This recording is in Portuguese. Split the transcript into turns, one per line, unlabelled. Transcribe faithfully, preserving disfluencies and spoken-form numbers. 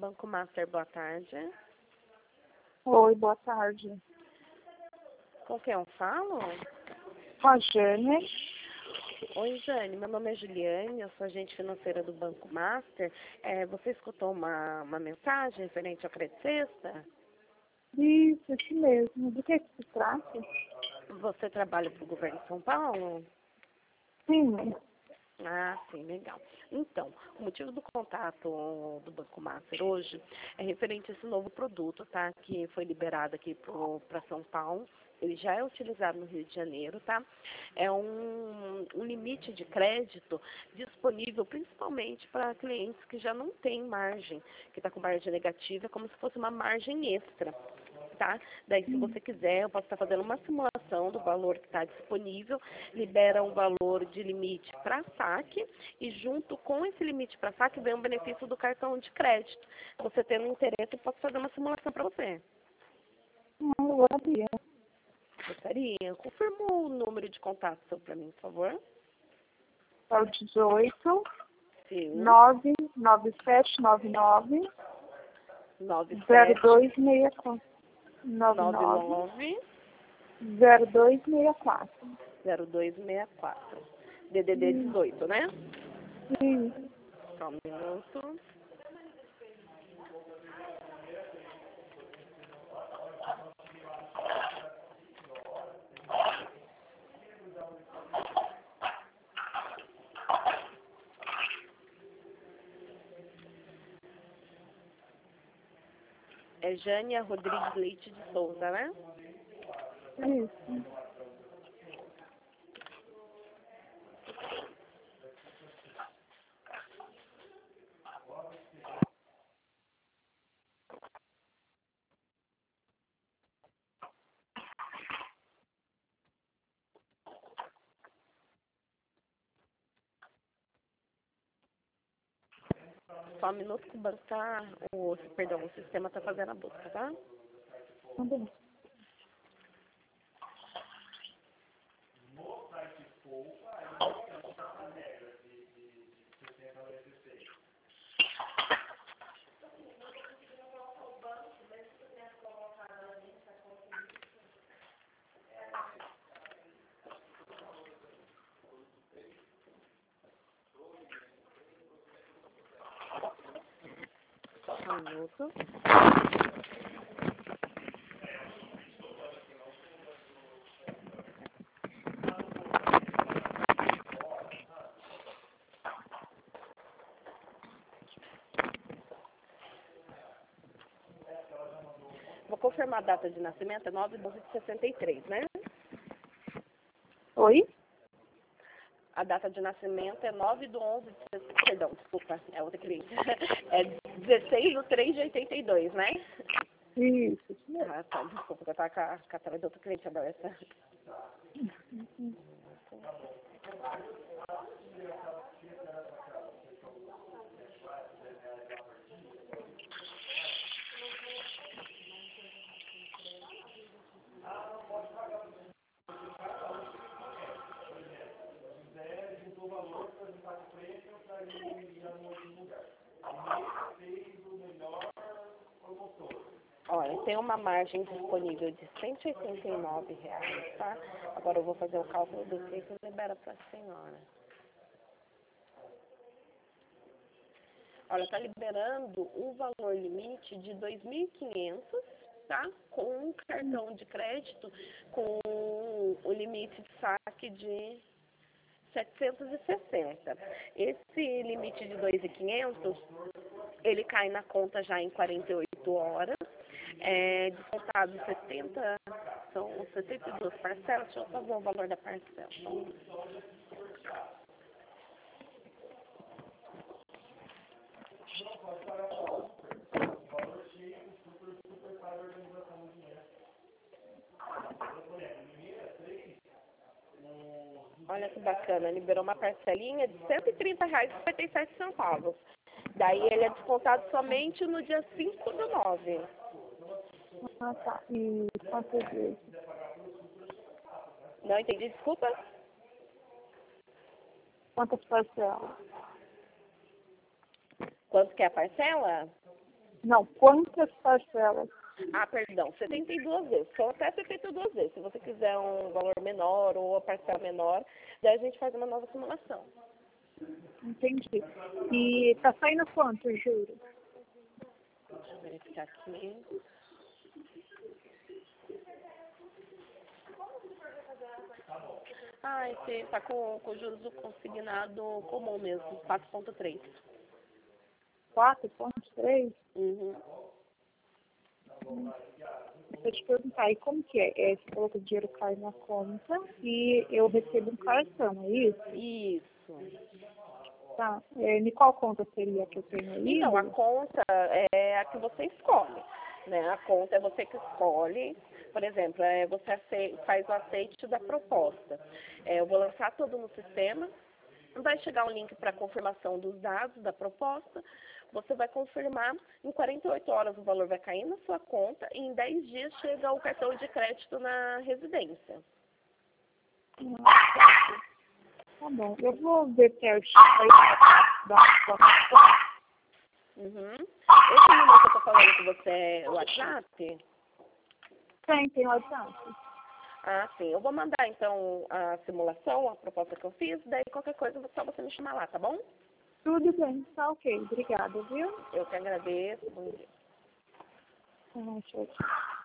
Banco Master, boa tarde.
Oi, boa tarde.
Com quem eu falo?
Com a Jane.
Oi, Jane, meu nome é Juliane, eu sou agente financeira do Banco Master. É, você escutou uma, uma mensagem referente ao crédito sexta?
Isso, isso mesmo. Do que que se trata?
Você trabalha para o governo de São Paulo?
Sim.
Ah, sim, legal. Então, o motivo do contato do Banco Master hoje é referente a esse novo produto, tá? Que foi liberado aqui para São Paulo. Ele já é utilizado no Rio de Janeiro, tá? É um, um limite de crédito disponível principalmente para clientes que já não têm margem, que está com margem negativa, é como se fosse uma margem extra. Tá? Daí, se você quiser, eu posso estar fazendo uma simulação do valor que está disponível, libera um valor de limite para saque e junto com esse limite para saque vem um benefício do cartão de crédito. Você tendo interesse, eu posso fazer uma simulação para você.
Não, eu gostaria.
Gostaria? Confirma o número de contato seu para mim, por favor.
É o dezoito,
Sim.
nove nove sete nove nove,
nove
zero
sete
dois seis quatro. nove
nove
nove,
nove
zero dois seis quatro.
zero dois seis quatro. D D D dezoito, né?
Sim.
Só um minuto. É Jânia Rodrigues Leite de Souza, né?
Isso.
Só um minuto que o banco tá, o, perdão, o sistema tá fazendo a busca, tá?
Tá bom.
Só um minuto. Vou confirmar a data de nascimento, é nove de doze de sessenta e três, né?
Oi?
A data de nascimento é nove de onze de... Perdão, desculpa, é outra cliente. É dezesseis de três de oitenta e dois, né?
Isso, isso mesmo.
Ah, tá, desculpa, eu tava com a, com a tela de outra cliente aberta. Olha, tem uma margem disponível de cento e oitenta e nove reais, tá? Agora eu vou fazer o cálculo do que que libera para a senhora. Olha, tá liberando um valor limite de dois mil e quinhentos, tá? Com um cartão de crédito com o limite de saque de setecentos e sessenta. Esse limite de dois mil e quinhentos, ele cai na conta já em quarenta e oito horas. É, descontado setenta, são setenta e duas parcelas. Deixa eu só ver o valor da parcela. Olha que bacana, liberou uma parcelinha de cento e trinta reais e cinquenta e sete centavos. Daí ele é descontado somente no dia cinco do nove.
Ah, tá. E quantas vezes?
Não entendi, desculpa.
Quantas parcelas?
Quanto que é a parcela?
Não, quantas parcelas?
Ah, perdão, setenta e duas vezes. São até setenta e duas vezes. Se você quiser um valor menor ou a parcela menor, daí a gente faz uma nova simulação.
Entendi. E tá saindo quanto o juro?
Deixa eu verificar aqui. Ah, esse tá com, com juros do consignado comum mesmo, quatro ponto três.
quatro ponto três?
Uhum.
Hum. Deixa eu te perguntar, e como que é? é? Você falou que o dinheiro cai na conta e eu recebo um cartão, é isso?
Isso.
Tá. É, em qual conta seria que eu tenho aí?
Então, a conta é a que você escolhe, né? A conta é você que escolhe. Por exemplo, é, você aceita, faz o aceite da proposta. É, eu vou lançar tudo no sistema. Vai chegar um link para confirmação dos dados da proposta. Você vai confirmar, em quarenta e oito horas o valor vai cair na sua conta e em dez dias chega o cartão de crédito na residência.
Ah, tá bom. Eu vou ver certinho aí da proposta.
Uhum. Esse número que eu estou falando com você é o WhatsApp?
Tem, tem WhatsApp.
Ah, sim. Eu vou mandar, então, a simulação, a proposta que eu fiz, daí qualquer coisa, só você me chamar lá, tá bom?
Tudo bem, tá ok. Obrigada, viu?
Eu que agradeço. Bom dia.
Ah, tchau, tchau.